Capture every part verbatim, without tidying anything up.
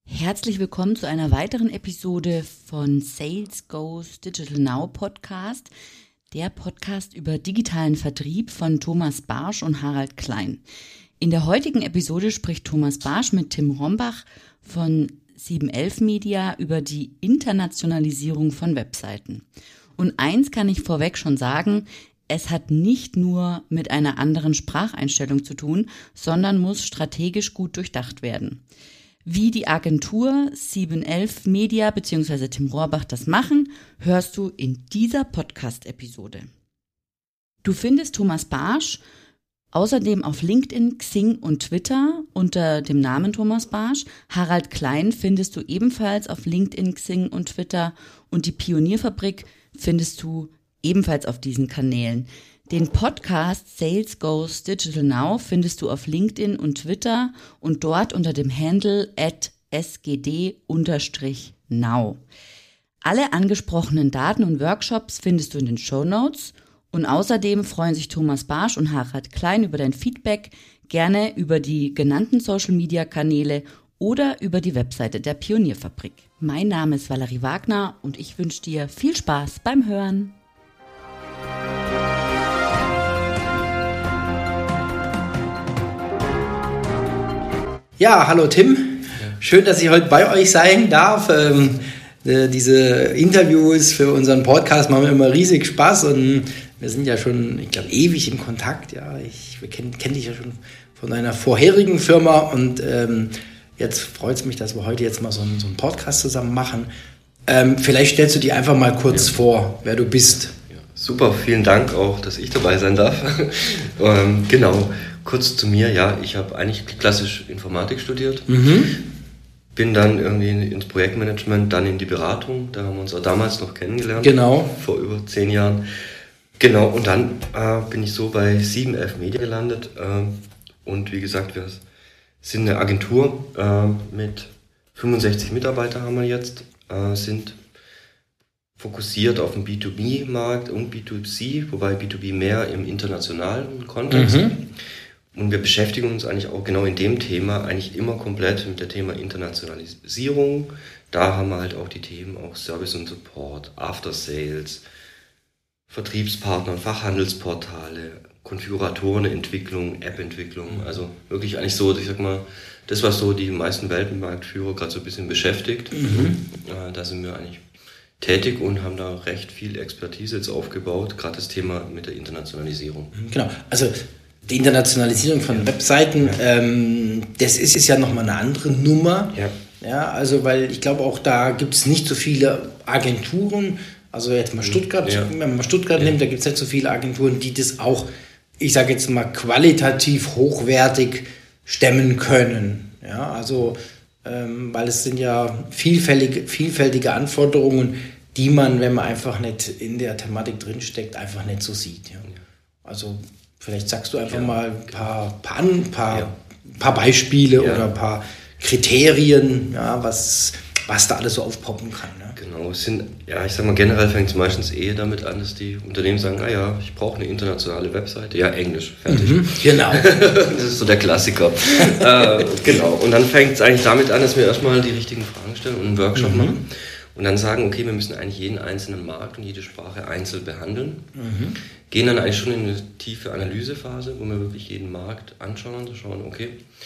Herzlich willkommen zu einer weiteren Episode von Sales Goes Digital Now Podcast, der Podcast über digitalen Vertrieb von Thomas Barsch und Harald Klein. In der heutigen Episode spricht Thomas Barsch mit Tim Rombach von sieben elf Media über die Internationalisierung von Webseiten. Und eins kann ich vorweg schon sagen, es hat nicht nur mit einer anderen Spracheinstellung zu tun, sondern muss strategisch gut durchdacht werden. Wie die Agentur sieben elf Media bzw. Tim Rombach das machen, hörst du in dieser Podcast-Episode. Du findest Thomas Barsch außerdem auf LinkedIn, Xing und Twitter unter dem Namen Thomas Barsch. Harald Klein findest du ebenfalls auf LinkedIn, Xing und Twitter und die Pionierfabrik findest du ebenfalls auf diesen Kanälen. Den Podcast Sales Goes Digital Now findest du auf LinkedIn und Twitter und dort unter dem Handle at s g d now. Alle angesprochenen Daten und Workshops findest du in den Shownotes und außerdem freuen sich Thomas Barsch und Harald Klein über dein Feedback, gerne über die genannten Social-Media-Kanäle oder über die Webseite der Pionierfabrik. Mein Name ist Valerie Wagner und ich wünsche dir viel Spaß beim Hören. Ja, hallo Tim. Schön, dass ich heute bei euch sein darf. Ähm, äh, diese Interviews für unseren Podcast machen mir immer riesig Spaß und wir sind ja schon, ich glaube, ewig in Kontakt. Ja, ich kenne kenn dich ja schon von einer vorherigen Firma und ähm, jetzt freut es mich, dass wir heute jetzt mal so einen, so einen Podcast zusammen machen. Ähm, vielleicht stellst du dir einfach mal kurz ja. vor, wer du bist. Ja, super, vielen Dank auch, dass ich dabei sein darf. ähm, genau. Kurz zu mir, ja, ich habe eigentlich klassisch Informatik studiert, mhm. bin dann irgendwie ins Projektmanagement, dann in die Beratung, da haben wir uns auch damals noch kennengelernt, genau. vor über zehn Jahren. Genau, und dann äh, bin ich so bei sieben elf Media gelandet äh, und wie gesagt, wir sind eine Agentur äh, mit fünfundsechzig Mitarbeitern haben wir jetzt, äh, sind fokussiert auf den B zwei B-Markt und B zwei C, wobei B zwei B mehr im internationalen Kontext. Mhm. Und wir beschäftigen uns eigentlich auch genau in dem Thema eigentlich immer komplett mit dem Thema Internationalisierung. Da haben wir halt auch die Themen auch Service und Support, After Sales, Vertriebspartner, Fachhandelsportale, Konfiguratorenentwicklung, App-Entwicklung. Also wirklich eigentlich so, ich sag mal, das, was so die meisten Weltmarktführer gerade so ein bisschen beschäftigt. Mhm. Da sind wir eigentlich tätig und haben da recht viel Expertise jetzt aufgebaut, gerade das Thema mit der Internationalisierung. Genau, also die Internationalisierung von Webseiten, ähm, das ist, ist ja nochmal eine andere Nummer. Ja. Ja, also weil ich glaube auch da gibt es nicht so viele Agenturen, also jetzt mal Stuttgart, ja. wenn man mal Stuttgart ja. nimmt, da gibt es nicht so viele Agenturen, die das auch, ich sage jetzt mal, qualitativ hochwertig stemmen können. Ja, also ähm, weil es sind ja vielfältige, vielfältige Anforderungen, die man, wenn man einfach nicht in der Thematik drinsteckt, einfach nicht so sieht. Ja. Also vielleicht sagst du einfach ja. mal ein paar, paar, paar, ja. paar Beispiele ja. oder ein paar Kriterien, ja, was, was da alles so aufpoppen kann. Ne? Genau, es sind, ja, ich sag mal, generell fängt es meistens eh damit an, dass die Unternehmen sagen, ah ja, ich brauche eine internationale Webseite. Ja, Englisch, fertig. Mhm, genau. Das ist so der Klassiker. äh, genau, und dann fängt es eigentlich damit an, dass wir erstmal die richtigen Fragen stellen und einen Workshop mhm. machen. Und dann sagen, okay, wir müssen eigentlich jeden einzelnen Markt und jede Sprache einzeln behandeln. Mhm. Gehen dann eigentlich schon in eine tiefe Analysephase, wo wir wirklich jeden Markt anschauen und schauen, okay,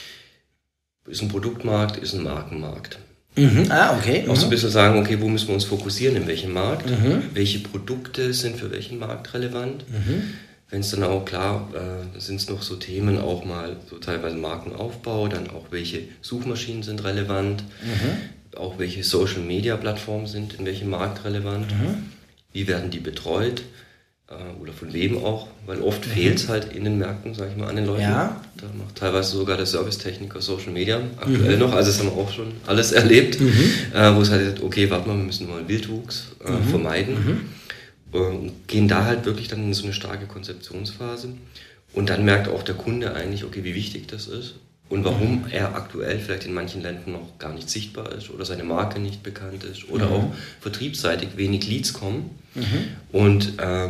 ist ein Produktmarkt, ist ein Markenmarkt. Mhm. Ah, okay. Auch so ein bisschen sagen, okay, wo müssen wir uns fokussieren, in welchem Markt, mhm. welche Produkte sind für welchen Markt relevant. Mhm. Wenn es dann auch klar, äh, sind es noch so Themen, auch mal so teilweise Markenaufbau, dann auch welche Suchmaschinen sind relevant. Mhm. Auch welche Social-Media-Plattformen sind in welchem Markt relevant, mhm. wie werden die betreut äh, oder von wem auch, weil oft mhm. fehlt es halt in den Märkten, sage ich mal, an den Leuten. Ja. Da macht teilweise sogar der Servicetechniker Social Media aktuell mhm. noch, also das haben wir auch schon alles erlebt, mhm. äh, wo es halt, okay, warte mal, wir müssen mal Wildwuchs äh, mhm. vermeiden mhm. und gehen da halt wirklich dann in so eine starke Konzeptionsphase und dann merkt auch der Kunde eigentlich, okay, wie wichtig das ist. Und warum mhm. er aktuell vielleicht in manchen Ländern noch gar nicht sichtbar ist oder seine Marke nicht bekannt ist oder mhm. auch vertriebsseitig wenig Leads kommen. Mhm. Und ähm,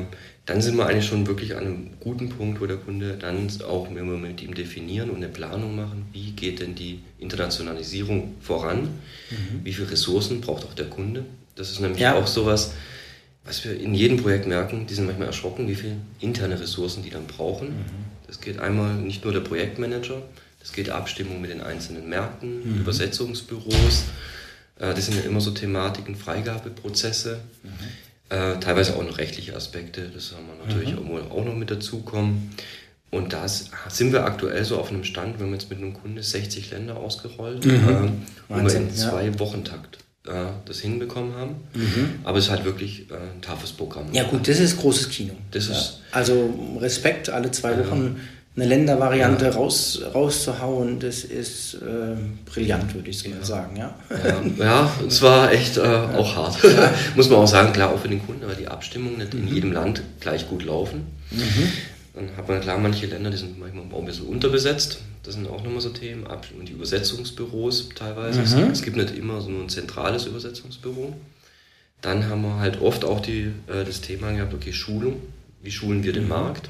dann sind wir eigentlich schon wirklich an einem guten Punkt, wo der Kunde dann auch, wenn wir mit ihm definieren und eine Planung machen, wie geht denn die Internationalisierung voran, mhm. wie viele Ressourcen braucht auch der Kunde. Das ist nämlich ja. auch sowas, was wir in jedem Projekt merken, die sind manchmal erschrocken, wie viele interne Ressourcen die dann brauchen. Mhm. Das geht einmal nicht nur der Projektmanager, das geht Abstimmung mit den einzelnen Märkten, mhm. Übersetzungsbüros, äh, das sind ja immer so Thematiken, Freigabeprozesse. Mhm. Äh, teilweise auch noch rechtliche Aspekte, das haben wir natürlich mhm. auch noch mit dazukommen. Und da sind wir aktuell so auf einem Stand, wenn wir jetzt mit einem Kunde sechzig Länder ausgerollt, mhm. äh, wo wir in zwei ja. Wochentakt äh, das hinbekommen haben. Mhm. Aber es ist halt wirklich äh, ein toughes Programm. Ja gut, das ist großes Kino. Das ja. ist, also Respekt, alle zwei Wochen eine Ländervariante ja. raus, rauszuhauen, das ist äh, brillant, würde ich so mal ja. sagen. Ja, ja, ja, es war echt äh, ja. auch hart. Ja. Muss man auch sagen, klar, auch für den Kunden, weil die Abstimmungen nicht mhm. in jedem Land gleich gut laufen. Mhm. Dann hat man klar manche Länder, die sind manchmal auch ein bisschen unterbesetzt. Das sind auch nochmal so Themen. Und die Übersetzungsbüros teilweise. Mhm. Es gibt nicht immer so nur ein zentrales Übersetzungsbüro. Dann haben wir halt oft auch die, äh, das Thema gehabt, okay, Schulung. Wie schulen wir den mhm. Markt?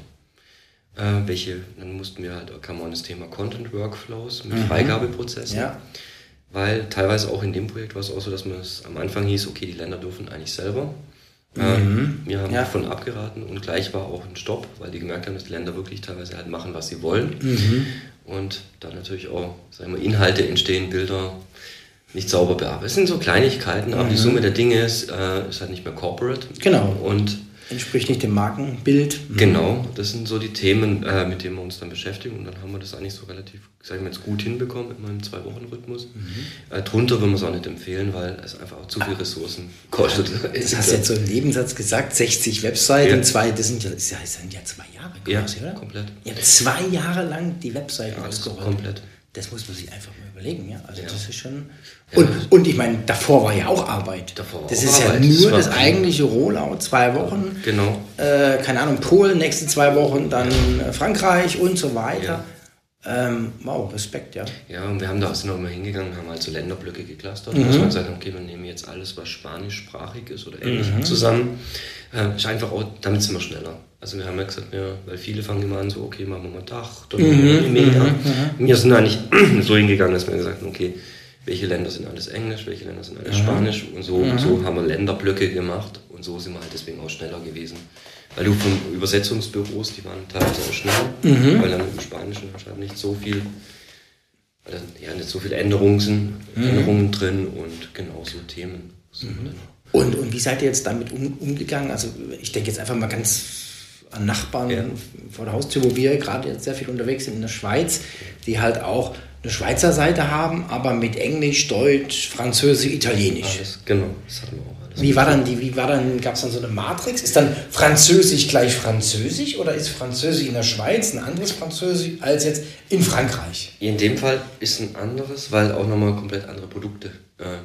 Äh, welche, dann mussten wir halt, kam man das Thema Content Workflows mit mhm. Freigabeprozessen. Ja. Weil teilweise auch in dem Projekt war es auch so, dass man es am Anfang hieß, okay, die Länder dürfen eigentlich selber. Mhm. Äh, wir haben ja. davon abgeraten und gleich war auch ein Stopp, weil die gemerkt haben, dass die Länder wirklich teilweise halt machen, was sie wollen. Mhm. Und dann natürlich auch, sagen wir, Inhalte entstehen, Bilder nicht sauber bearbeitet. Es sind so Kleinigkeiten, aber mhm. die Summe der Dinge ist, äh, ist halt nicht mehr corporate. Genau. Und entspricht nicht dem Markenbild. Genau, das sind so die Themen, äh, mit denen wir uns dann beschäftigen und dann haben wir das eigentlich so relativ, sagen wir jetzt, gut hinbekommen mit meinem Zwei-Wochen-Rhythmus. Mhm. Äh, drunter würden wir es auch nicht empfehlen, weil es einfach auch zu viel Ressourcen kostet. Das hast du jetzt so im Nebensatz gesagt, sechzig Webseiten, ja. zwei, das sind ja, das sind ja zwei Jahre quasi, ja, oder? Komplett. Ja, zwei Jahre lang die Webseiten ja, ausgerollt. Komplett. Das muss man sich einfach mal überlegen, ja. Also ja. das ist schon. Und, ja. und ich meine, davor war ja auch Arbeit. Davor war das auch ist Arbeit. ja nur das, das eigentliche Rollout, zwei Wochen. Genau. Äh, keine Ahnung, Polen, nächste zwei Wochen, dann ja. Frankreich und so weiter. Ja. Ähm, wow, Respekt, ja. Ja, und wir haben da sind auch immer hingegangen, haben halt so Länderblöcke geclustert. Mhm. Dass wir gesagt haben, okay, wir nehmen jetzt alles, was spanischsprachig ist oder Englisch mhm. zusammen. Äh, ist einfach auch, damit sind wir schneller. Also wir haben ja gesagt, ja, weil viele fangen immer an so, okay, machen wir mal Tag, dann machen wir Meter. Mhm. Wir sind eigentlich so hingegangen, dass wir gesagt haben, okay, welche Länder sind alles Englisch, welche Länder sind alles mhm. Spanisch und so, mhm. so haben wir Länderblöcke gemacht und so sind wir halt deswegen auch schneller gewesen. Weil du von Übersetzungsbüros, die waren teilweise auch schnell, mhm. weil dann im Spanischen wahrscheinlich nicht so viel, also, ja, nicht so viele Änderungen, mhm. Änderungen drin und genau so Themen sind mhm. wir dann. Und, und wie seid ihr jetzt damit um, umgegangen? Also ich denke jetzt einfach mal ganz an Nachbarn ja. vor der Haustür, wo wir gerade jetzt sehr viel unterwegs sind in der Schweiz, die halt auch eine Schweizer Seite haben, aber mit Englisch, Deutsch, Französisch, Italienisch. Alles, genau, das hatten wir auch alles. Wie war dann die, wie war dann, gab es dann so eine Matrix? Ist dann Französisch gleich Französisch oder ist Französisch in der Schweiz ein anderes Französisch als jetzt in Frankreich? In dem Fall ist ein anderes, weil auch nochmal komplett andere Produkte äh,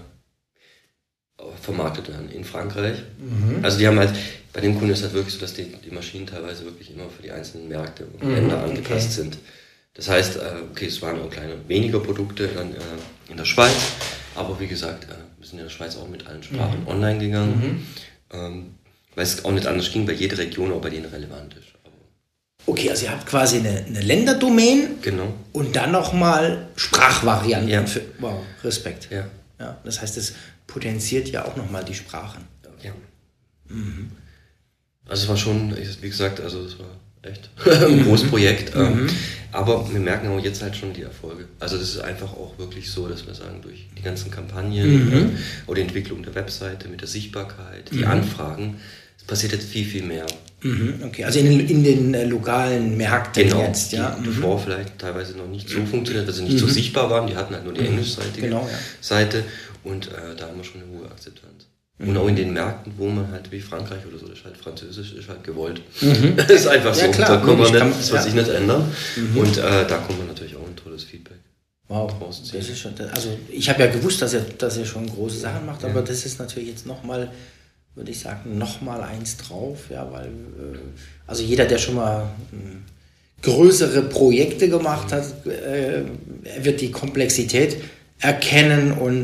vermarktet werden in Frankreich. Mhm. Also die haben halt, bei dem Kunden ist es halt wirklich so, dass die, die Maschinen teilweise wirklich immer für die einzelnen Märkte und mhm, Länder angepasst okay. sind. Das heißt, okay, es waren auch kleine, weniger Produkte dann äh, in der Schweiz, aber wie gesagt, äh, wir sind in der Schweiz auch mit allen Sprachen mhm. online gegangen, mhm. ähm, weil es auch nicht anders ging, weil jede Region auch bei denen relevant ist. Aber okay, also ihr habt quasi eine, eine Länderdomain genau. und dann nochmal Sprachvarianten. Ja. Für, wow, Respekt. Ja. Ja, das heißt, es potenziert ja auch nochmal die Sprachen. Ja. Mhm. Also es war schon, wie gesagt, also es war echt ein großes Projekt. Mhm. Aber wir merken auch jetzt halt schon die Erfolge. Also das ist einfach auch wirklich so, dass wir sagen, durch die ganzen Kampagnen mhm. äh, oder die Entwicklung der Webseite mit der Sichtbarkeit, die mhm. Anfragen, es passiert jetzt viel, viel mehr. Mhm. Okay, also in den, in den äh, lokalen Märkten genau, jetzt, ja. Die bevor mhm. vielleicht teilweise noch nicht so funktioniert, weil sie nicht mhm. so sichtbar waren, die hatten halt nur die englischseitige genau, ja. Seite und äh, da haben wir schon eine hohe Akzeptanz. Und auch in den Märkten, wo man halt wie Frankreich oder so, das ist halt Französisch, ist halt gewollt. Mhm. Das ist einfach so. Ja, klar. Da kann man nicht, kann, das wird ja. sich nicht ändern. Mhm. Und äh, da kommt man natürlich auch ein tolles Feedback. Wow, das ist schon, also ich habe ja gewusst, dass ihr, dass ihr schon große Sachen macht, ja. aber das ist natürlich jetzt nochmal, würde ich sagen, nochmal eins drauf, ja, weil, äh, also jeder, der schon mal äh, größere Projekte gemacht hat, äh, wird die Komplexität erkennen und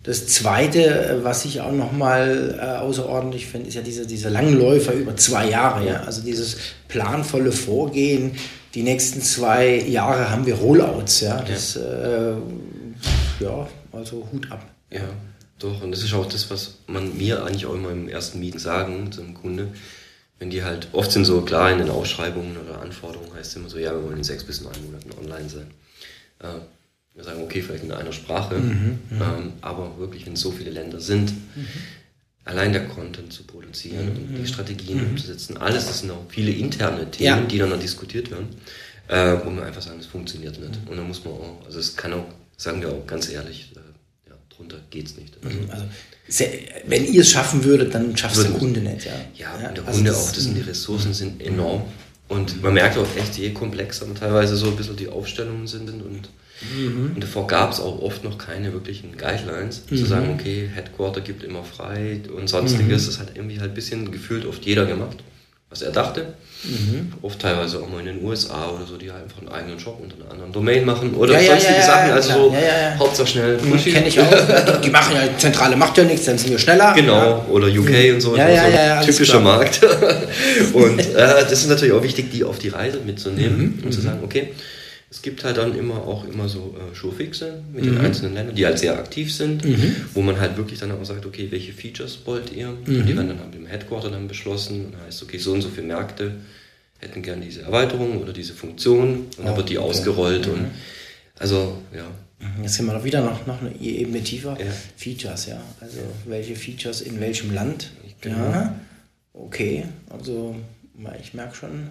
Das Zweite, was ich auch nochmal äh, außerordentlich finde, ist ja diese, diese Langläufer über zwei Jahre. Ja? Also dieses planvolle Vorgehen. Die nächsten zwei Jahre haben wir Rollouts. Ja, das, äh, ja also Hut ab. Ja, doch. Und das ist auch das, was man mir eigentlich auch immer im ersten Meeting sagen zum Kunde. Wenn die halt, oft sind so klar in den Ausschreibungen oder Anforderungen, heißt es immer so, ja, wir wollen in sechs bis neun Monaten online sein. Äh, Wir sagen, okay, vielleicht in einer Sprache, mhm, ähm, aber wirklich, wenn so viele Länder sind, mhm. allein der Content zu produzieren mhm. und die Strategien mhm. umzusetzen, alles, das sind auch viele interne Themen, ja. die dann, dann diskutiert werden, äh, wo man einfach sagen, das funktioniert nicht. Mhm. Und dann muss man auch, also es kann auch, sagen wir auch ganz ehrlich, äh, ja, drunter geht's nicht. Also, also sehr, wenn ihr es schaffen würdet, dann schafft es der Kunde nicht. Ja, ja, ja und der also Kunde das auch, das sind die Ressourcen sind enorm. Und man merkt auch echt, je komplexer teilweise so ein bisschen die Aufstellungen sind und Mhm. Und davor gab es auch oft noch keine wirklichen Guidelines, mhm. zu sagen, okay, Headquarter gibt immer frei und sonstiges. Mhm. Das hat irgendwie halt ein bisschen gefühlt oft jeder gemacht, was er dachte. Mhm. Oft teilweise auch mal in den U S A oder so, die halt einfach einen eigenen Shop unter einer anderen Domain machen oder ja, sonstige ja, ja, Sachen. Also so, ja, ja, ja. Hauptsache schnell. Das kenne ich auch. Die machen ja, Zentrale macht ja nichts, dann sind wir schneller. Genau, ja. Oder U K mhm. und so. Ja, ja, so ja, typischer Markt. Und äh, das ist natürlich auch wichtig, die auf die Reise mitzunehmen mhm. und zu sagen, okay, es gibt halt dann immer auch immer so äh, Showfixe mit mhm. den einzelnen Ländern, die halt sehr aktiv sind, mhm. wo man halt wirklich dann auch sagt, okay, welche Features wollt ihr? Mhm. Und die werden dann halt im Headquarter dann beschlossen und heißt, okay, so und so viele Märkte hätten gern diese Erweiterung oder diese Funktion und oh, dann wird die okay. ausgerollt mhm. und also, ja. Jetzt sind wir noch wieder noch, noch eine Ebene tiefer. Ja. Features, ja. Also ja. welche Features in welchem Land? Genau. Ja. Okay, also ich merke schon,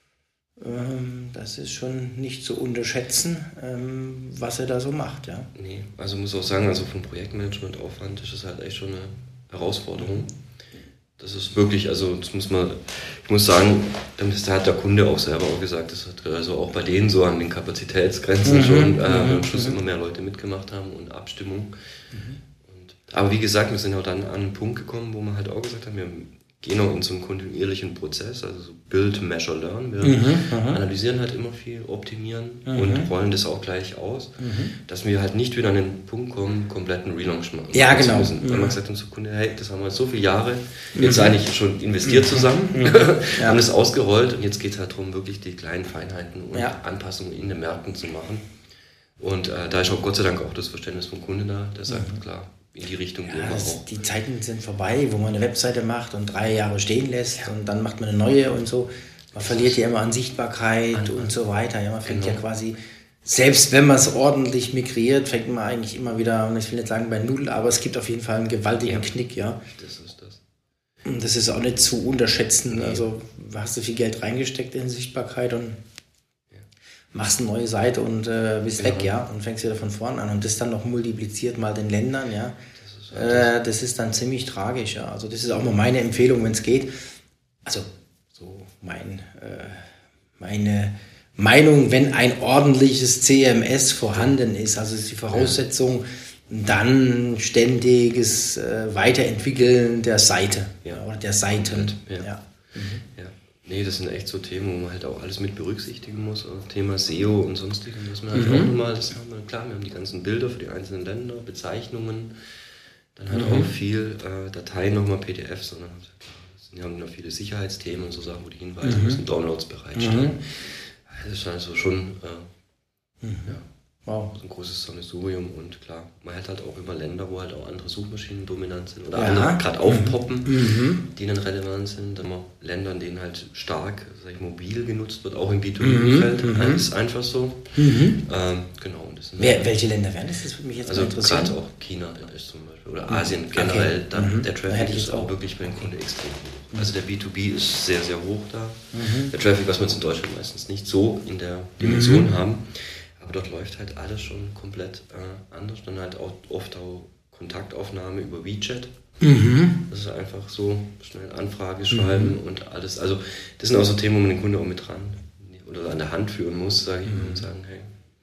das ist schon nicht zu unterschätzen, was er da so macht, ja. Nee, also muss auch sagen, also vom Projektmanagement-Aufwand ist das halt echt schon eine Herausforderung. Das ist wirklich, also das muss man, ich muss sagen, da hat der Kunde auch selber auch gesagt, das hat also auch bei denen so an den Kapazitätsgrenzen mhm, schon, äh, mhm, am Schluss mhm. immer mehr Leute mitgemacht haben und Abstimmung. Mhm. Und, aber wie gesagt, wir sind auch dann an einen Punkt gekommen, wo wir halt auch gesagt haben, wir gehen auch in so einen kontinuierlichen Prozess, also so Build, Measure, Learn. Wir mhm, analysieren halt immer viel, optimieren mhm. und rollen das auch gleich aus, mhm. dass wir halt nicht wieder an den Punkt kommen, kompletten Relaunch machen. Ja, genau. Müssen. Mhm. Wenn man gesagt hat zum Kunde, hey, das haben wir jetzt so viele Jahre jetzt mhm. eigentlich schon investiert zusammen, mhm. ja. haben das ausgerollt und jetzt geht es halt darum, wirklich die kleinen Feinheiten und ja. Anpassungen in den Märkten zu machen. Und äh, da ist auch Gott sei Dank auch das Verständnis vom Kunden da, der sagt, mhm. klar, in die Richtung gehen ja, wir auch. Die Zeiten sind vorbei, wo man eine Webseite macht und drei Jahre stehen lässt ja. und dann macht man eine neue und so. Man verliert ja immer an Sichtbarkeit an, und so weiter. Ja, man fängt genau. ja quasi, selbst wenn man es ordentlich migriert, fängt man eigentlich immer wieder, und ich will nicht sagen bei Null, aber es gibt auf jeden Fall einen gewaltigen ja. Knick. Ja. Das ist das. Und das ist auch nicht zu unterschätzen. Nee. Also hast du viel Geld reingesteckt in Sichtbarkeit und ja. machst eine neue Seite und äh, bist ja. weg, ja, und fängst wieder von vorne an und das dann noch multipliziert mal den Ländern, ja. Das ist, äh, das ist dann ziemlich tragisch, ja. Also das ist auch mal meine Empfehlung, wenn es geht. Also so mein, äh, meine Meinung, wenn ein ordentliches C M S vorhanden ist, also ist die Voraussetzung, ja. dann ständiges äh, Weiterentwickeln der Seite ja. oder der Seiten. Ja. Ja. Mhm. Ja. Nee, das sind echt so Themen, wo man halt auch alles mit berücksichtigen muss, auch Thema S E O und sonstiges, muss man halt mhm. auch nochmal, das haben wir, klar, wir haben die ganzen Bilder für die einzelnen Länder, Bezeichnungen, dann halt mhm. auch viel äh, Dateien nochmal P D F, sondern wir haben noch viele Sicherheitsthemen und so Sachen, wo die Hinweise mhm. müssen, Downloads bereitstellen. Mhm. Das ist also schon äh, mhm. ja, wow. ein großes Sammelsurium und klar, man hat halt auch immer Länder, wo halt auch andere Suchmaschinen dominant sind oder ja. andere gerade aufpoppen, mhm. die dann relevant sind. Dann haben wir Länder, in denen halt stark sag ich, mobil genutzt wird, auch im B zwei B-Umfeld. Mhm. Das ist einfach so. Mhm. Ähm, genau. Und das sind Wer, welche Länder wären das? Das würde mich jetzt also mal interessieren. Also gerade auch China ist zum Beispiel oder Asien generell. Okay. Dann mhm. Der Traffic ist auch wirklich beim Kunden extrem hoch. Also der B zwei B ist sehr, sehr hoch da. Mhm. Der Traffic, was wir jetzt in Deutschland meistens nicht so in der Dimension mhm. haben. Aber dort läuft halt alles schon komplett äh, anders. Dann halt auch oft auch Kontaktaufnahme über WeChat. Mhm. Das ist einfach so, schnell Anfrage schreiben mhm. und alles. Also das sind auch so Themen, wo man den Kunden auch mit dran oder an der Hand führen muss, sage ich mhm. mal, und sagen, hey,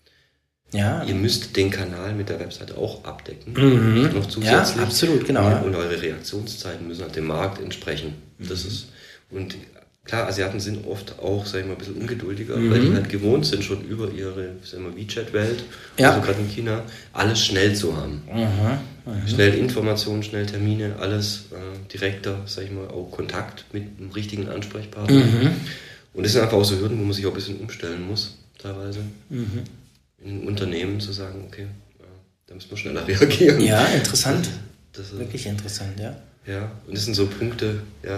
ja. ihr müsst den Kanal mit der Webseite auch abdecken. Mhm. Noch zusätzlich. Ja, absolut, genau. Und eure Reaktionszeiten müssen halt dem Markt entsprechen. Mhm. Das ist, und klar, Asiaten sind oft auch, sag ich mal, ein bisschen ungeduldiger, mhm. weil die halt gewohnt sind, schon über ihre, sag ich mal, WeChat-Welt, ja. also gerade in China, alles schnell zu haben. Mhm. Mhm. Schnell Informationen, schnell Termine, alles äh, direkter, sag ich mal, auch Kontakt mit einem richtigen Ansprechpartner. Mhm. Und das sind einfach auch so Hürden, wo man sich auch ein bisschen umstellen muss, teilweise. Mhm. In einem Unternehmen zu sagen, okay, ja, da müssen wir schneller reagieren. Ja, interessant. Das ist, wirklich interessant, ja. Ja, und das sind so Punkte, ja,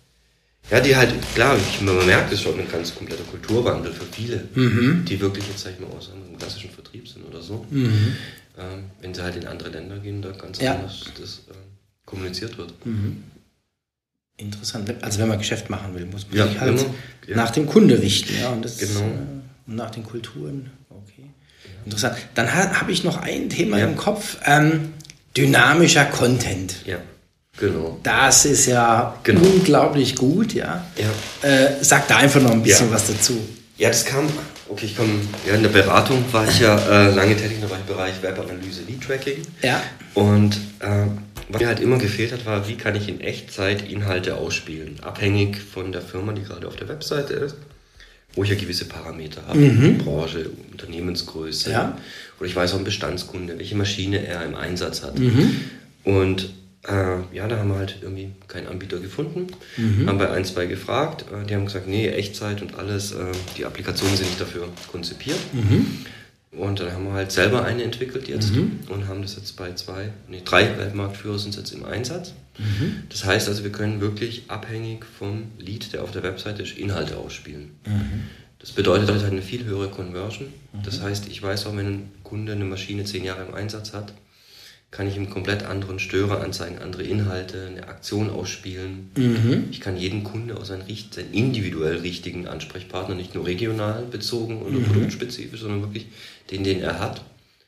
ja, die halt, klar, ich, man merkt es schon, ein ganz kompletter Kulturwandel für viele, mhm. die wirklich jetzt, sag ich mal, aus einem klassischen Vertrieb sind oder so. Mhm. Ähm, wenn sie halt in andere Länder gehen, da ganz ja. anders das äh, kommuniziert wird. Mhm. Interessant. Also wenn man Geschäft machen will, muss man ja, sich halt immer, ja. nach dem Kunde richten. Ja, und das, genau. äh, nach den Kulturen. Okay. Ja. Interessant. Dann ha, habe ich noch ein Thema ja. im Kopf. Ähm, dynamischer Content. Ja. Genau. Das ist ja genau. unglaublich gut, ja. ja. Äh, sag da einfach noch ein bisschen ja. was dazu. Ja, das kam, okay, ich komme, ja, in der Beratung war ich ja äh, lange tätig im Bereich Webanalyse, Lead-Tracking. Ja. Und äh, was mir halt immer gefehlt hat, war, wie kann ich in Echtzeit Inhalte ausspielen, abhängig von der Firma, die gerade auf der Webseite ist, wo ich ja gewisse Parameter habe, mhm. Branche, Unternehmensgröße, ja. oder ich weiß auch ein Bestandskunde, welche Maschine er im Einsatz hat. Mhm. Und Äh, ja, da haben wir halt irgendwie keinen Anbieter gefunden, mhm. haben bei ein, zwei gefragt, äh, die haben gesagt, nee, Echtzeit und alles, äh, die Applikationen sind nicht dafür konzipiert. Mhm. Und dann haben wir halt selber eine entwickelt jetzt mhm. und haben das jetzt bei zwei, nee, drei Weltmarktführer sind jetzt im Einsatz. Mhm. Das heißt also, wir können wirklich abhängig vom Lead, der auf der Webseite ist, Inhalte ausspielen. Mhm. Das bedeutet halt eine viel höhere Conversion. Mhm. Das heißt, ich weiß auch, wenn ein Kunde eine Maschine zehn Jahre im Einsatz hat, kann ich ihm komplett anderen Störer anzeigen, andere Inhalte, eine Aktion ausspielen. Mhm. Ich kann jeden Kunde aus seinen, seinen individuell richtigen Ansprechpartner, nicht nur regional bezogen oder mhm. produktspezifisch, sondern wirklich den, den er hat,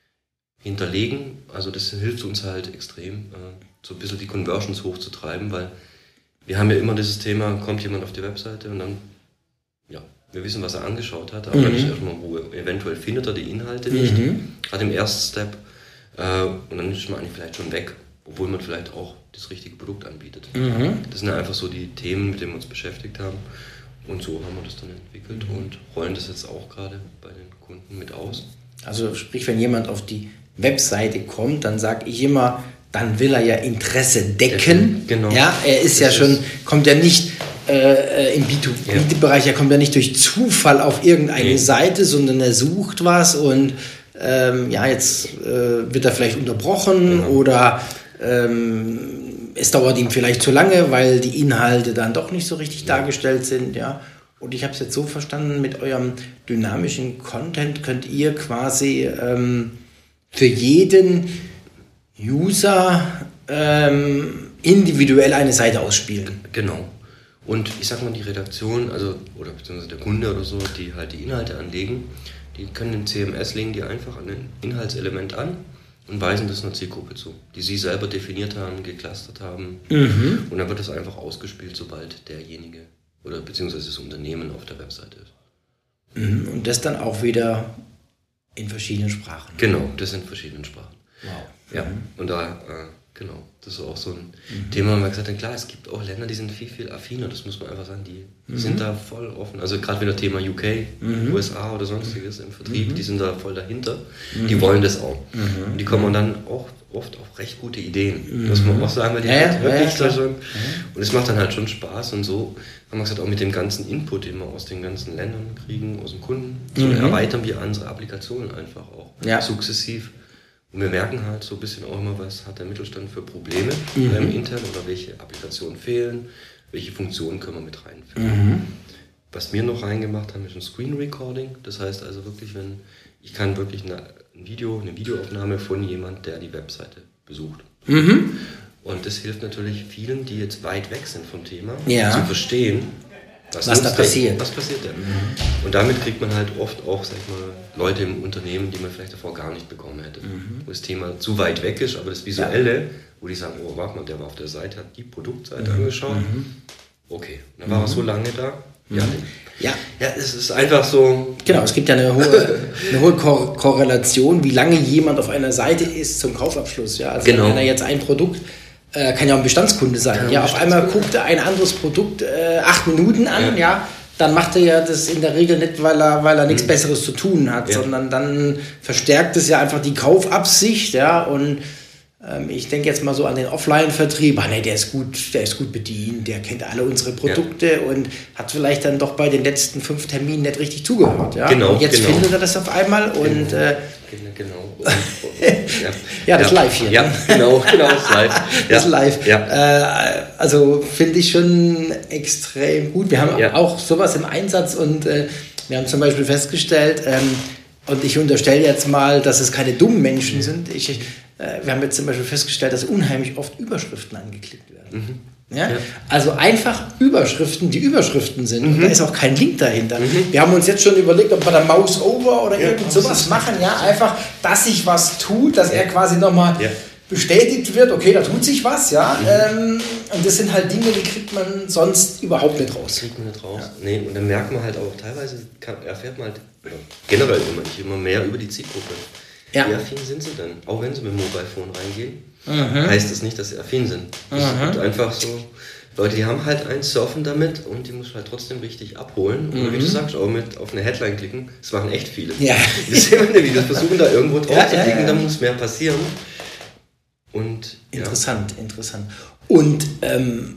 hinterlegen. Also das hilft uns halt extrem, so ein bisschen die Conversions hochzutreiben, weil wir haben ja immer dieses Thema, kommt jemand auf die Webseite und dann, ja, wir wissen, was er angeschaut hat, aber mhm. nicht erstmal Ruhe. Eventuell findet er die Inhalte nicht, mhm. gerade im ersten Step. Und dann ist man eigentlich vielleicht schon weg, obwohl man vielleicht auch das richtige Produkt anbietet. Mhm. Das sind ja einfach so die Themen, mit denen wir uns beschäftigt haben. Und so haben wir das dann entwickelt mhm. und rollen das jetzt auch gerade bei den Kunden mit aus. Also sprich, wenn jemand auf die Webseite kommt, dann sage ich immer, dann will er ja Interesse decken. Genau. Ja, er ist das ja schon, ist kommt ja nicht äh, im B zwei B-Bereich, ja. er kommt ja nicht durch Zufall auf irgendeine nee. Seite, sondern er sucht was und Ähm, ja, jetzt äh, wird er vielleicht unterbrochen genau. oder ähm, es dauert ihm vielleicht zu lange, weil die Inhalte dann doch nicht so richtig ja. dargestellt sind, ja. Und ich habe es jetzt so verstanden, mit eurem dynamischen Content könnt ihr quasi ähm, für jeden User ähm, individuell eine Seite ausspielen. Genau. Und ich sag mal, die Redaktion, also oder beziehungsweise der Kunde oder so, die halt die Inhalte anlegen, die können im C M S, legen die einfach an ein Inhaltselement an und weisen das einer Zielgruppe zu, die sie selber definiert haben, geclustert haben. Mhm. Und dann wird das einfach ausgespielt, sobald derjenige oder beziehungsweise das Unternehmen auf der Webseite ist. Mhm. Und das dann auch wieder in verschiedenen Sprachen? Genau, das in verschiedenen Sprachen. Wow. Ja, mhm. und da, äh, genau, das ist auch so ein mhm. Thema, wo wir gesagt haben, klar, es gibt auch Länder, die sind viel, viel affiner, das muss man einfach sagen, die mhm. sind da voll offen. Also gerade wieder Thema U K, mhm. U S A oder sonstiges im Vertrieb, mhm. die sind da voll dahinter, mhm. die wollen das auch. Mhm. Und die kommen dann auch oft auf recht gute Ideen, mhm. muss man auch sagen, weil die ja, halt wirklich ja, da schon, und es macht dann halt schon Spaß und so, haben wir gesagt, auch mit dem ganzen Input, den wir aus den ganzen Ländern kriegen, aus dem Kunden, so mhm. erweitern wir unsere Applikationen einfach auch, ja. sukzessiv. Und wir merken halt so ein bisschen auch immer, was hat der Mittelstand für Probleme mhm. im Intern oder welche Applikationen fehlen, welche Funktionen können wir mit reinführen. Mhm. Was wir noch reingemacht haben, ist ein Screen Recording. Das heißt also wirklich, wenn ich kann wirklich eine, ein Video, eine Videoaufnahme von jemand, der die Webseite besucht. Mhm. Und das hilft natürlich vielen, die jetzt weit weg sind vom Thema, ja. zu verstehen, Was, was da passiert. Was passiert denn? Mhm. Und damit kriegt man halt oft auch, sag ich mal, Leute im Unternehmen, die man vielleicht davor gar nicht bekommen hätte. Mhm. Wo das Thema zu weit weg ist, aber das Visuelle, ja. wo die sagen, oh, warte mal, der war auf der Seite, hat die Produktseite mhm. angeschaut. Mhm. Okay, dann war mhm. er so lange da. Ja, ja. ja, es ist einfach so... Genau, es gibt ja eine hohe, eine hohe Ko- Korrelation, wie lange jemand auf einer Seite ist zum Kaufabschluss. Ja? Also genau. wenn er jetzt ein Produkt... Äh, kann ja auch ein Bestandskunde sein. Ja, ja, auf einmal guckt er ein anderes Produkt äh, acht Minuten an, ja. ja, dann macht er ja das in der Regel nicht, weil er, weil er nichts mhm. Besseres zu tun hat, ja. sondern dann verstärkt es ja einfach die Kaufabsicht, ja, und Ähm, ich denke jetzt mal so an den Offline-Vertrieb. Ah, nee, der ist gut, der ist gut bedient, der kennt alle unsere Produkte ja. und hat vielleicht dann doch bei den letzten fünf Terminen nicht richtig zugehört. Ja? Genau, und jetzt genau. findet er das auf einmal genau. und äh, genau. Und, und, ja. ja, das ja. Live hier. Ja, genau, genau, das Live. Ja. Das Live. Ja. Äh, also finde ich schon extrem gut. Wir haben ja. auch sowas im Einsatz und äh, wir haben zum Beispiel festgestellt, ähm, und ich unterstelle jetzt mal, dass es keine dummen Menschen mhm. sind. Ich, äh, wir haben jetzt zum Beispiel festgestellt, dass unheimlich oft Überschriften angeklickt werden. Mhm. Ja? Ja. Also einfach Überschriften, die Überschriften sind. Mhm. Und da ist auch kein Link dahinter. Mhm. Wir haben uns jetzt schon überlegt, ob wir da Mouse over oder ja, irgend sowas machen. Ja? Einfach, dass sich was tut, dass er quasi nochmal ja. bestätigt wird, okay, da tut sich was. Ja? Mhm. Ähm, und das sind halt Dinge, die kriegt man sonst überhaupt nicht raus. Kriegt man nicht raus. Ja. Nee, und dann merkt man halt auch, teilweise kann, erfährt man halt generell immer, nicht immer mehr über die Zielgruppe. Ja. Wie affin sind sie denn? Auch wenn sie mit dem Mobile Phone reingehen, mhm. heißt das nicht, dass sie affin sind. Es mhm. gibt einfach so Leute, die haben halt ein Surfen damit und die muss halt trotzdem richtig abholen. Und mhm. wie du sagst, auch mit auf eine Headline klicken, das machen echt viele. Ja. Wir sehen die Videos, versuchen da irgendwo drauf ja, zu klicken, ja, ja. dann muss mehr passieren. Und, interessant, ja. interessant. Und ähm,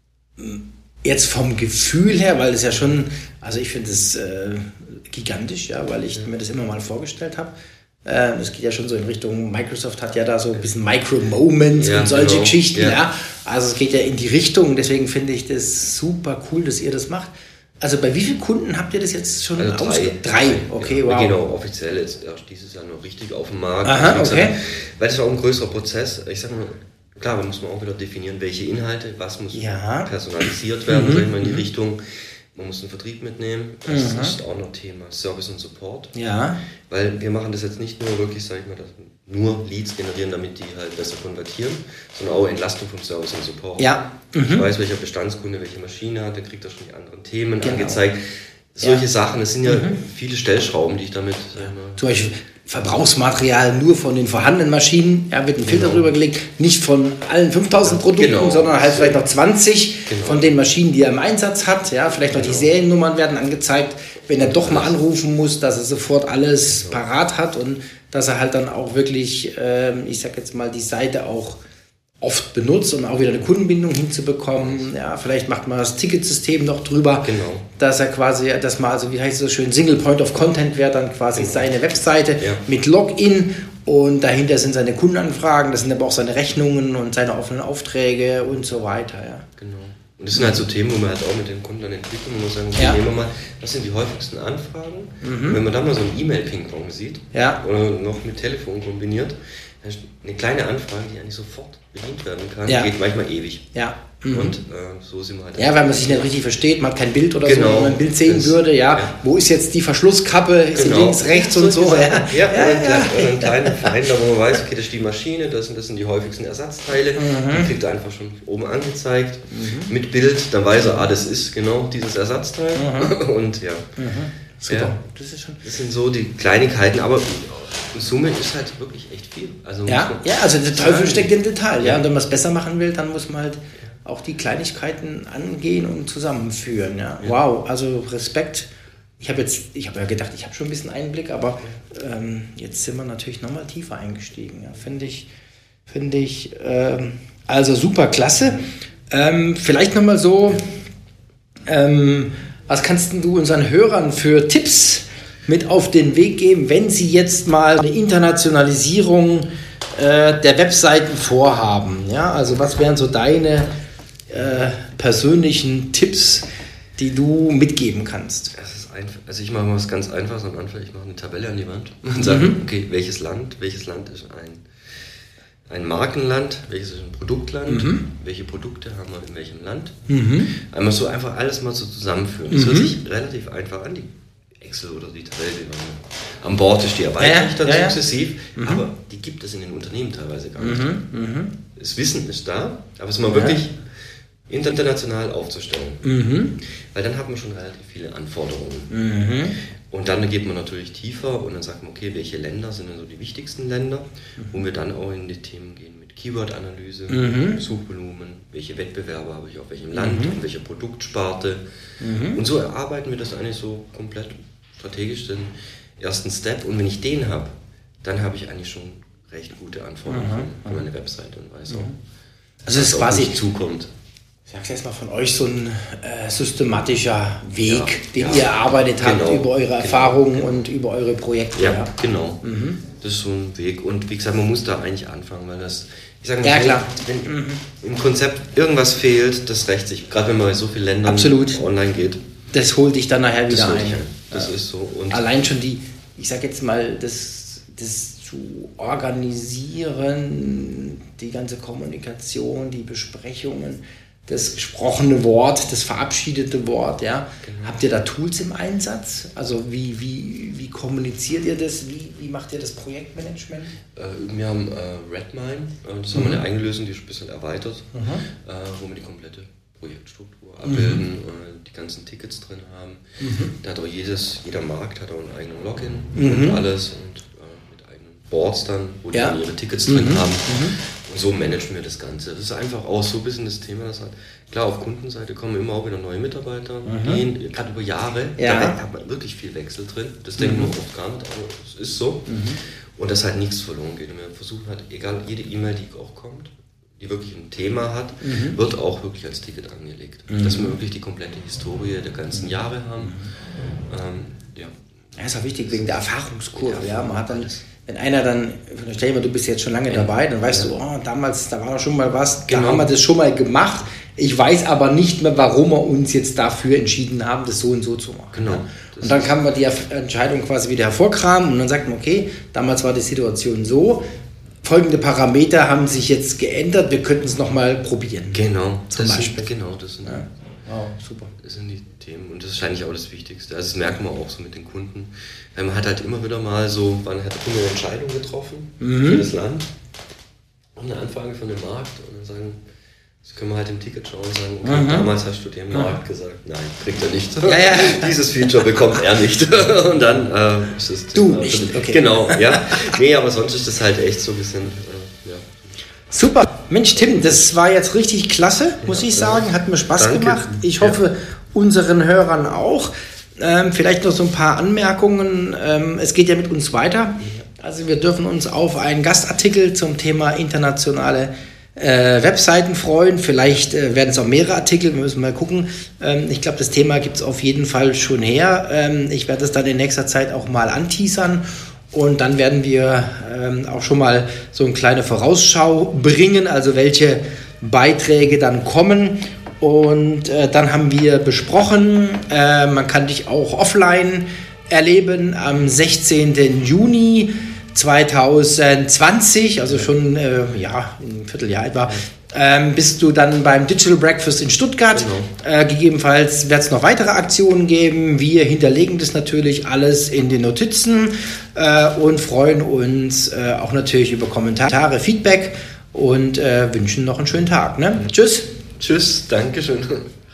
jetzt vom Gefühl her, weil es ja schon, also ich finde es äh, gigantisch, ja, weil ich ja. mir das immer mal vorgestellt habe. Äh, das geht ja schon so in Richtung, Microsoft hat ja da so ein bisschen Micro-Moments ja, und solche genau. Geschichten, ja. ja. Also es geht ja in die Richtung, deswegen finde ich das super cool, dass ihr das macht. Also bei wie vielen Kunden habt ihr das jetzt schon also ausge... Drei. Drei, okay, ja, wow. Genau, offiziell ist erst dieses Jahr noch richtig auf dem Markt. Aha, okay. Weil das ist auch ein größerer Prozess. Ich sag mal, klar, da muss man auch wieder definieren, welche Inhalte, was muss ja. personalisiert werden, mhm. sag ich mal, in die mhm. Richtung. Man muss einen Vertrieb mitnehmen. Das mhm. ist auch noch Thema Service und Support. Ja. Weil wir machen das jetzt nicht nur wirklich, sag ich mal, dass nur Leads generieren, damit die halt besser konvertieren, sondern auch Entlastung vom Service und Support. Ja. Mhm. Ich weiß, welcher Bestandskunde welche Maschine hat, der kriegt da schon die anderen Themen genau. angezeigt. Solche ja. Sachen, das sind ja mhm. viele Stellschrauben, die ich damit... Ja. Zum Beispiel Verbrauchsmaterial nur von den vorhandenen Maschinen, ja, wird ein Filter genau. drüber gelegt, nicht von allen fünftausend ja, Produkten, genau. sondern halt vielleicht noch zwanzig genau. von den Maschinen, die er im Einsatz hat. Ja, vielleicht noch genau. die Seriennummern werden angezeigt, wenn er doch mal anrufen muss, dass er sofort alles genau. parat hat und dass er halt dann auch wirklich, ähm, ich sag jetzt mal, die Seite auch oft benutzt, um auch wieder eine Kundenbindung hinzubekommen. Ja, vielleicht macht man das Ticketsystem noch drüber, genau. dass er quasi, dass man, also wie heißt es so schön, Single Point of Content wäre dann quasi genau. seine Webseite ja. mit Login und dahinter sind seine Kundenanfragen, das sind aber auch seine Rechnungen und seine offenen Aufträge und so weiter. Ja. Genau. Und das sind halt so Themen, wo man halt auch mit den Kunden dann entwickelt und muss sagen, okay, ja. nehmen wir mal, was sind die häufigsten Anfragen? Mhm. Wenn man da mal so ein E-Mail-Ping-Pong sieht ja. oder noch mit Telefon kombiniert, eine kleine Anfrage, die eigentlich sofort bedient werden kann, ja. geht manchmal ewig. Ja. Mhm. Und äh, so sind wir halt. Ja, weil man sich nicht richtig versteht, man hat kein Bild oder genau. so, wenn man ein Bild sehen das, würde, ja, ja, wo ist jetzt die Verschlusskappe, ist genau. sie links, rechts so und so. Ja, ja, ja, ja, und, ja. und einen kleinen Verhändler, wo man weiß, okay, das ist die Maschine, das sind, das sind die häufigsten Ersatzteile, mhm. dann kriegt er einfach schon oben angezeigt, mhm. mit Bild, dann weiß er, ah, das ist genau dieses Ersatzteil. Mhm. Und ja. Mhm. Super. Ja, das, ist schon das sind so die Kleinigkeiten, aber in Summe ist halt wirklich echt viel. Also ja, ja, also der Teufel steckt im Detail. Ja. Ja. Und wenn man es besser machen will, dann muss man halt auch die Kleinigkeiten angehen und zusammenführen. Ja. Ja. Wow, also Respekt. Ich habe jetzt, ich habe ja gedacht, ich habe schon ein bisschen Einblick, aber ähm, jetzt sind wir natürlich nochmal tiefer eingestiegen. Ja. Finde ich, finde ich, ähm, also super klasse. Ähm, vielleicht nochmal so, ähm, was kannst du unseren Hörern für Tipps mit auf den Weg geben, wenn sie jetzt mal eine Internationalisierung äh, der Webseiten vorhaben? Ja, also was wären so deine äh, persönlichen Tipps, die du mitgeben kannst? Es ist einfach, also ich mache mal was ganz Einfaches am Anfang. Ich mache eine Tabelle an die Wand und sage, mhm. okay, welches Land, welches Land ist ein ein Markenland, welches ist ein Produktland, mhm. welche Produkte haben wir in welchem Land. Mhm. Einmal so einfach alles mal so zusammenführen. Das mhm. hört sich relativ einfach an, die Excel oder die Tabelle, die man an Bord ist, die erweitert sich dann ja, ja. sukzessiv, mhm. aber die gibt es in den Unternehmen teilweise gar nicht. Mhm. Mhm. Das Wissen ist da, aber es ist mal ja. wirklich international aufzustellen. Mhm. Weil dann hat man schon relativ viele Anforderungen. Mhm. Und dann geht man natürlich tiefer und dann sagt man, okay, welche Länder sind denn so die wichtigsten Länder, wo wir dann auch in die Themen gehen mit Keyword-Analyse, mhm. Suchvolumen, welche Wettbewerber habe ich auf welchem Land, mhm. in welcher Produktsparte. Mhm. Und so erarbeiten wir das eigentlich so komplett strategisch, den ersten Step. Und wenn ich den habe, dann habe ich eigentlich schon recht gute Anforderungen mhm. für meine Webseite und weiß auch, also es ist quasi zukommt. Ich sag's jetzt mal von euch so ein äh, systematischer Weg, ja, den ja, ihr erarbeitet habt genau, über eure Erfahrungen genau, und über eure Projekte. Ja, ja. genau. Mhm. Das ist so ein Weg. Und wie gesagt, man muss da eigentlich anfangen, weil das, ich sage mal, ja, so, klar. wenn mhm. im Konzept irgendwas fehlt, das rächt sich, gerade wenn man bei so vielen Ländern Absolut. online geht. Das holt dich dann nachher wieder das ein. Ich, das ja. ist so. Und allein schon die, ich sag jetzt mal, das, das zu organisieren, die ganze Kommunikation, die Besprechungen, das gesprochene Wort, das verabschiedete Wort, ja. Genau. Habt ihr da Tools im Einsatz? Also wie, wie, wie kommuniziert ihr das? Wie, wie macht ihr das Projektmanagement? Äh, wir haben äh, Redmine, äh, das mhm. haben wir eine eigene Lösung, die ist ein bisschen erweitert, mhm. äh, wo wir die komplette Projektstruktur abbilden, mhm. äh, die ganzen Tickets drin haben. Mhm. Da hat auch jedes, jeder Markt hat auch einen eigenen Login mhm. und alles und äh, mit eigenen Boards dann, wo die ja. dann ihre Tickets drin mhm. haben. Mhm. Und so managen wir das Ganze. Das ist einfach auch so ein bisschen das Thema, dass halt, klar, auf Kundenseite kommen immer auch wieder neue Mitarbeiter, mhm. gehen, gerade über Jahre, ja. da hat man wirklich viel Wechsel drin. Das mhm. denken wir oft gar nicht, aber es ist so. Mhm. Und dass halt nichts verloren geht. Und wir versuchen halt, egal, jede E-Mail, die auch kommt, die wirklich ein Thema hat, mhm. wird auch wirklich als Ticket angelegt. Mhm. Dass wir wirklich die komplette Historie der ganzen Jahre haben. Mhm. Ähm, ja. Ja, ist auch wichtig wegen der Erfahrungskurve. Ja, man hat dann, wenn einer dann, stell dir mal, du bist jetzt schon lange dabei, dann weißt ja. du, oh, damals, da war doch schon mal was, genau. da haben wir das schon mal gemacht. Ich weiß aber nicht mehr, warum wir uns jetzt dafür entschieden haben, das so und so zu machen. Genau. Ja. Und dann kann man die Entscheidung quasi wieder hervorkramen und dann sagt man, okay, damals war die Situation so, folgende Parameter haben sich jetzt geändert, wir könnten es nochmal probieren. Genau, zum das Beispiel. Sind, genau, das sind, ja. oh, super. Das sind die Themen und das ist wahrscheinlich auch das Wichtigste. Also das merkt man auch so mit den Kunden. Weil man hat halt immer wieder mal so, man hat eine Entscheidung getroffen mhm. für das Land und eine Anfrage von dem Markt und dann sagen, das können wir halt im Ticket schauen und sagen, okay, mhm. damals hast du dem Markt gesagt, nein, kriegt er nicht. Ja, ja. Dieses Feature bekommt er nicht. Und dann äh, ist es... Du äh, nicht, okay. Genau, ja. Nee, aber sonst ist das halt echt so ein bisschen... Äh, ja. Super. Mensch, Tim, das war jetzt richtig klasse, muss ja, ich sagen. Hat mir Spaß danke. gemacht. Ich hoffe, ja. unseren Hörern auch. Ähm, vielleicht noch so ein paar Anmerkungen. Ähm, es geht ja mit uns weiter. Also wir dürfen uns auf einen Gastartikel zum Thema internationale Äh, Webseiten freuen, vielleicht äh, werden es auch mehrere Artikel, wir müssen mal gucken. Ähm, ich glaube, das Thema gibt es auf jeden Fall schon her. Ähm, ich werde es dann in nächster Zeit auch mal anteasern und dann werden wir ähm, auch schon mal so eine kleine Vorausschau bringen, also welche Beiträge dann kommen. Und äh, dann haben wir besprochen, äh, man kann dich auch offline erleben am sechzehnten Juni zwanzig zwanzig, also schon äh, ja, ein Vierteljahr etwa, ähm, bist du dann beim Digital Breakfast in Stuttgart. Genau. Äh, gegebenenfalls wird es noch weitere Aktionen geben. Wir hinterlegen das natürlich alles in den Notizen äh, und freuen uns äh, auch natürlich über Kommentare, Feedback und äh, wünschen noch einen schönen Tag. Ne? Tschüss. Tschüss, danke schön.